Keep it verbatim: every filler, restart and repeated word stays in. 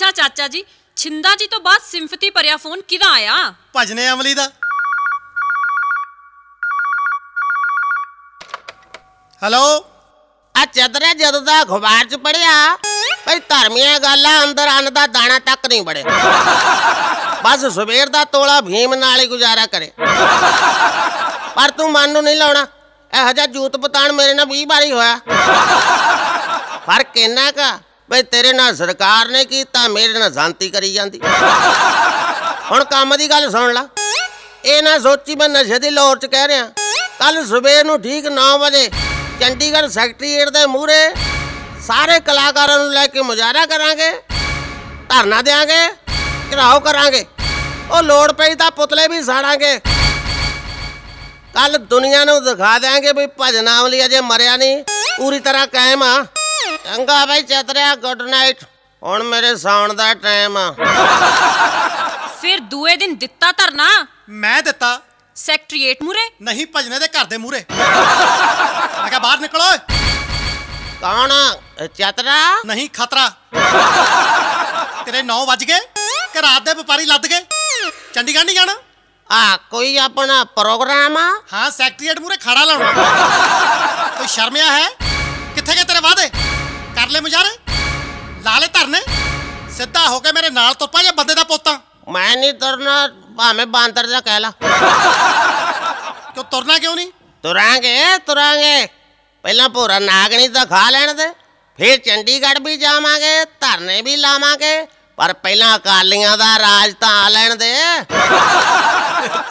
ਅੱਛਾ ਚਾਚਾ ਜੀ, ਛਿੰਦਾ ਜੀ ਤੋਂ ਬਾਅਦ ਸਿੰਫਤੀ ਭਰਿਆ ਫੋਨ ਕਿਹਦਾ ਆਇਆ? ਭਜਨੇ ਅਮਲੀ ਦਾ। ਹੈਲੋ। ਆ ਚਤਰੇ ਜਦੋਂ ਦਾ ਅਖਬਾਰ 'ਚ ਪੜਿਆ ਬਈ ਧਰਮੀਆਂ ਗੱਲਾਂ ਅੰਦਰ ਅੰਨ ਦਾ ਦਾਣਾ ਤੱਕ ਨਹੀਂ ਬੜੇ, ਬਸ ਸਵੇਰ ਦਾ ਤੋਲਾ ਭੀਮ ਨਾਲ ਹੀ ਗੁਜ਼ਾਰਾ ਕਰੇ। ਪਰ ਤੂੰ ਮਨ ਨੂੰ ਨਹੀਂ ਲਾਉਣਾ, ਇਹੋ ਜਿਹਾ ਜੂਤ ਪਤਾਣ ਮੇਰੇ ਨਾਲ ਵੀਹ ਵਾਰੀ ਹੋਇਆ। ਫਰਕ ਇੰਨਾ ਕਾ ਬਈ ਤੇਰੇ ਨਾਲ ਸਰਕਾਰ ਨੇ ਕੀਤਾ, ਮੇਰੇ ਨਾਲ ਸ਼ਾਂਤੀ ਕਰੀ ਜਾਂਦੀ। ਹੁਣ ਕੰਮ ਦੀ ਗੱਲ ਸੁਣ ਲਾ, ਇਹ ਨਾ ਸੋਚੀ ਮੈਂ ਨਸ਼ੇ ਦੀ ਲੋਰ 'ਚ ਕਹਿ ਰਿਹਾ। ਕੱਲ ਸਵੇਰ ਨੂੰ ਠੀਕ ਨੌ ਵਜੇ ਚੰਡੀਗੜ੍ਹ ਸੈਕਟਰੀਏਟ ਦੇ ਮੂਹਰੇ ਸਾਰੇ ਕਲਾਕਾਰਾਂ ਨੂੰ ਲੈ ਕੇ ਮੁਜ਼ਾਹਰਾ ਕਰਾਂਗੇ, ਧਰਨਾ ਦਿਆਂਗੇ, ਘਿਰਾਓ ਕਰਾਂਗੇ। ਉਹ ਲੋੜ ਪਈ ਤਾਂ ਪੁਤਲੇ ਵੀ ਸਾੜਾਂਗੇ। ਕੱਲ ਦੁਨੀਆ ਨੂੰ ਦਿਖਾ ਦਿਆਂਗੇ ਵੀ ਭਜਨਾ ਅਮਲੀ ਅਜੇ ਮਰਿਆ ਨਹੀਂ, ਪੂਰੀ ਤਰ੍ਹਾਂ ਕਾਇਮ ਆ। ਚੰਗਾ ਬਾਈ ਚਤਰਿਆ, ਗੁੱਡ ਨਾਈਟ। ਹੁਣ ਮੇਰੇ ਸੌਣ ਦਾ ਟਾਈਮ ਆ। ਫਿਰ ਦੂਏ ਦਿਨ ਦਿੱਤਾ ਧਰਨਾ? ਮੈਂ ਦਿੱਤਾ। ਸੈਕਟਰੀਏਟ ਮੂਰੇ? ਨਹੀਂ, ਭਜਨੇ ਦੇ ਘਰ ਦੇ ਮੂਹਰੇ। ਮੈਂ ਕਿਹਾ ਬਾਹਰ ਨਿਕਲੋ। ਕੌਣ? ਚਤਰਾ? ਨਹੀਂ, ਖਤਰਾ। ਤੇਰੇ ਨੌ ਵੱਜ ਗਏ ਕਿ ਰਾਤ ਦੇ ਵਪਾਰੀ ਲੱਦ ਗਏ? ਚੰਡੀਗੜ੍ਹ ਨਹੀਂ ਜਾਣਾ? ਆ ਕੋਈ ਆਪਣਾ ਪ੍ਰੋਗਰਾਮ ਆ? ਹਾਂ, ਸੈਕਟਰੀਏਟ ਮੂਹਰੇ ਖੜਾ ਲਾਉਣਾ। ਕੋਈ ਸ਼ਰਮਿਆ ਹੈ? ਕਿੱਥੇ ਗਏ ਤੇਰੇ ਵਾਅਦੇ? ਕਰ ਲੈ ਮੁਜ਼ਾਹਰੇ, ਲਾ ਲੈ ਧਰਨੇ, ਸਿੱਧਾ ਹੋ ਕੇ ਮੇਰੇ ਨਾਲ ਤੁਰ ਪਾ ਜਾਂ ਬੰਦੇ ਦਾ ਪੋਤਾ। ਮੈਂ ਨਹੀਂ ਤੁਰਨਾ, ਭਾਵੇਂ ਬਾਂਦਰ ਦਾ ਕਹਿ ਲਾ। ਕਿਉਂ ਤੁਰਨਾ ਕਿਉਂ ਨਹੀਂ? ਤੁਰਾਂਗੇ ਤੁਰਾਂਗੇ, ਪਹਿਲਾਂ ਭੋਰਾ ਨਾਗਣੀ ਤਾਂ ਖਾ ਲੈਣ ਦੇ, ਫਿਰ ਚੰਡੀਗੜ੍ਹ ਵੀ ਜਾਵਾਂਗੇ, ਧਰਨੇ ਵੀ ਲਾਵਾਂਗੇ, ਪਰ ਪਹਿਲਾਂ ਅਕਾਲੀਆਂ ਦਾ ਰਾਜ ਤਾਂ ਆ ਲੈਣ ਦੇ।